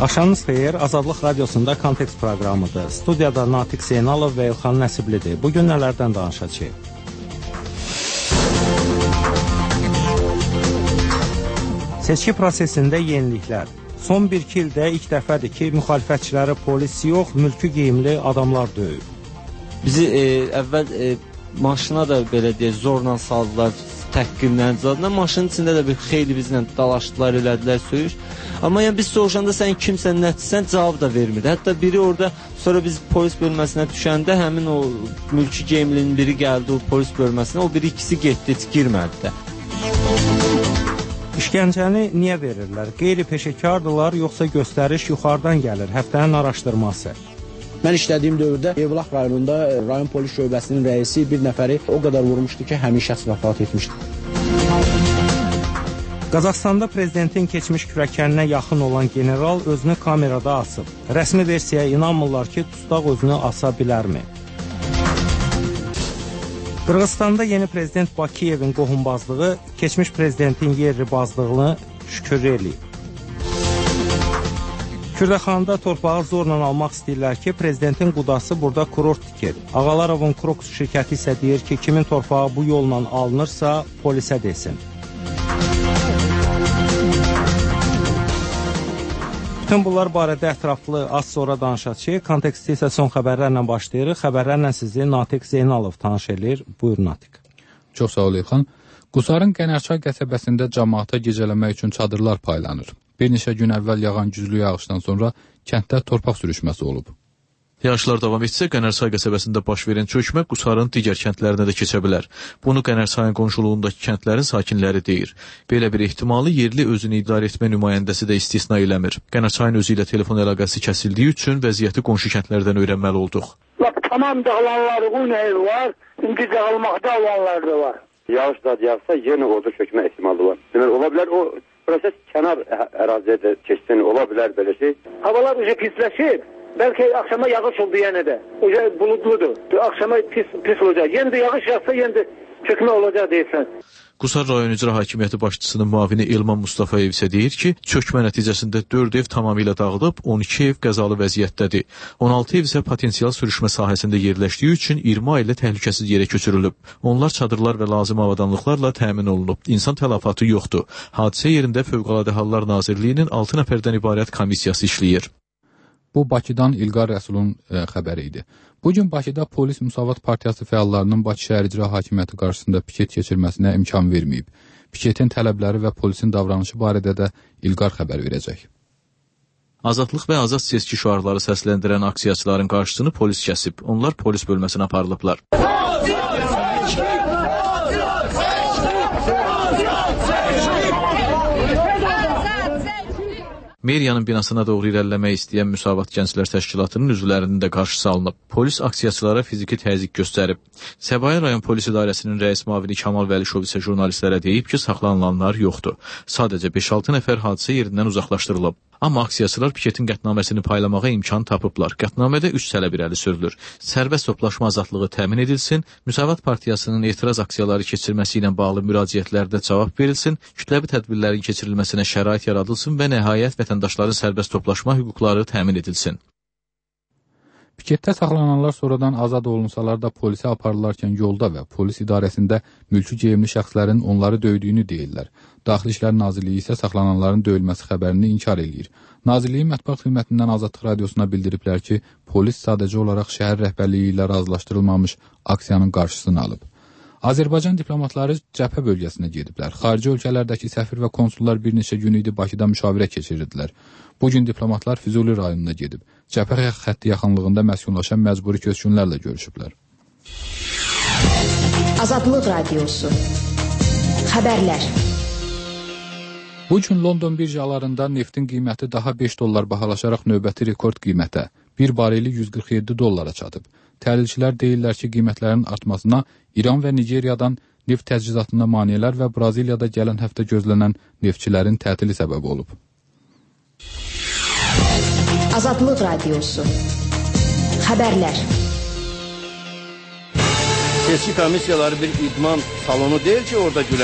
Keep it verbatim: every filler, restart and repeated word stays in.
Axşamınız xeyir, Azadlıq Radiosunda Kontekst proqramıdır. Studiyada Natiq Zeynalov və İlxan Nəsiblidir. Bugün nələrdən danışacağıq? Seçki prosesində yeniliklər. Son bir-iki ildə ilk dəfədir ki, müxalifətçiləri polis yox, mülki geyimli adamlar döyüb. Bizi e, əvvəl e, maşına da belə deyək, zorla saldılar, təhqirlə, zadına. Maşının içində də bir xeyli bizlə dalaşdılar, elədilər, söyüş. Amma yəni biz soruşanda sən kimsən, nəticsən, cavab da vermirdi. Hətta biri orada, sonra biz polis bölməsinə düşəndə həmin o mülki geyimlinin biri gəldi o polis bölməsinə, o biri ikisi getdi, heç girmədi də. İşgəncəni niyə verirlər? Qeyri-peşəkardırlar, yoxsa göstəriş yuxarıdan gəlir? Həftənin araşdırması. Mən işlədiyim dövrdə Yevlax rayonunda rayon polis şöbəsinin rəisi bir nəfəri o qədər vurmuşdu ki, həmin şəxs vəfat etmişdi. Qazaxstanda prezidentin keçmiş kürəkəninə yaxın olan general özünü kamerada asıb. Rəsmi versiyaya inanmırlar ki, Tustaq özünü asa bilərmi? Qırğızstanda yeni prezident Bakıyevin qohumbazlığı keçmiş prezidentin yerribazlığını şükür eləyib. Kürdəxanda torpağı zorla almaq istəyirlər ki, prezidentin qudası burada kurort tikir. Ağalarovun Krokus şirkəti isə deyir ki, kimin torpağı bu yolla alınırsa polisə desin. Bütün bunlar barədə ətraflı az sonra danışacağıq. Konteksti isə son xəbərlərlə başlayırıq. Xəbərlərlə sizi Natiq Zeynalov tanış edir. Buyur Natiq. Çox sağ ol İlxan. Qusarın Qənərçay qəsəbəsində cəmaata gecələmək üçün çadırlar paylanır. Bir neçə gün əvvəl yağan güclü yağışdan sonra kənddə torpaq sürüşməsi olub. Yağışlar davam etsə, Qənərçay qəsəbəsində baş verən çökmə Qusarın digər kəndlərinə də keçə bilər. Bunu Qənərçayın qonşuluğundakı kəndlərin sakinləri deyir. Belə bir ehtimalı yerli özünü idarə etmə nümayəndəsi də istisna eləmir. Qənərçayın özü ilə telefon əlaqəsi kəsildiyi üçün vəziyyəti qonşu kəndlərdən öyrənməli olduq. Bak, tamam dağılanların ev var, indi dağılmaqda olanlar da var. Yağış da yağsa yenə orada çökmə ehtimalı var. Demək, ola bilər o proses kənar əraziyə də keçsin, ola bilər belə şey. Havalar ucu pisləşib. Bəlkə axşama yağış oldu yenə də. Uca buludludur. Axşama pis, pis olacaq. Yenə də yağış yağsa yenə də çökmə olacaq deyirsən. Qusar rayon icra hakimiyyəti başçısının müavini Elman Mustafayev isə deyir ki, çökmə nəticəsində dörd ev tamamilə dağılıb, on iki ev qəzalı vəziyyətdədir. on altı ev isə potensial sürüşmə sahəsində yerləşdiyi üçün iyirmi ailə təhlükəsiz yerə köçürülüb. Onlar çadırlar və lazım avadanlıqlarla təmin olunub. İnsan tələfatı yoxdur. Hadisə yerində Fövqəladə Hallar Nazirliyinin altı nəfərdən ibarət komissiyası işləyir. Bu, Bakıdan İlqar Rəsulun e, xəbəri idi. Bugün Bakıda Polis Müsavat Partiyası fəallarının Bakı şəhər icra hakimiyyəti qarşısında piket keçirməsinə imkan verməyib. Piketin tələbləri və polisin davranışı barədə də İlqar xəbər verəcək. Azadlıq və azad seçki şüarları səsləndirən aksiyaçıların qarşısını polis kəsib. Onlar polis bölməsinə aparılıblar. Meriyanın binasına doğru irəliləmək istəyən Müsavat Gənclər Təşkilatının üzvlərinin də qarşısı alınıb. Polis aksiyaçılara fiziki təzyiq göstərib. Səbail rayon polis idarəsinin rəis müavini Kamal Vəlişov isə jurnalistlərə deyib ki, saxlanılanlar yoxdur. Sadəcə beş altı nəfər hadisə yerindən uzaqlaşdırılıb. Amma aksiyaçılar piketin qətnaməsini paylamağa imkan tapıblar. Qətnamədə üç tələb irəli sürülür. Sərbəst toplaşma azadlığı təmin edilsin, Müsavat Partiyasının etiraz aksiyaları keçirməsi ilə bağlı müraciətlərdə cavab verilsin, kütləvi tədbirlərin keçirilməsinə şərait yaradılsın və nəhayət vətəndaşların sərbəst toplaşma hüquqları təmin edilsin. Piketdə saxlananlar sonradan azad olunsalar da polisə aparılarkən yolda və polis idarəsində mülki geyimli şəxslərin onları döydüyünü deyirlər. Daxili İşlər Nazirliyi isə saxlananların döyülməsi xəbərini inkar eləyir. Nazirliyin mətbuat xidmətindən Azadlıq Radiosuna bildiriblər ki, polis sadəcə olaraq şəhər rəhbərliyi ilə razılaşdırılmamış aksiyanın qarşısını alıb. Azərbaycan diplomatları cəbhə bölgəsinə gediblər. Xarici ölkələrdəki səfir və konsullar bir neçə gün idi Bakıda müşavirə keçirirdilər. Bugün diplomatlar Füzuli rayonuna gedib. Cəbhə xətti yaxınlığında məskunlaşan məcburi köçkünlərlə görüşüblər. Azadlıq Radiosu. Xəbərlər. Bugün London birjalarında neftin qiyməti daha beş dollar bahalaşaraq növbəti rekord qiymətə, bir bareli yüz qırx yeddi dollara çatıb. Təhlilçilər deyirlər ki, qiymətlərin artmasına İran və Nigeriyadan neft təchizatına maneələr və Braziliyada gələn həftə gözlənən neftçilərin tətili səbəb olub. Azadlıq Radiosu. Xəbərlər. Seçki komissiyaları bir idman salonu deyil ki, orada gülə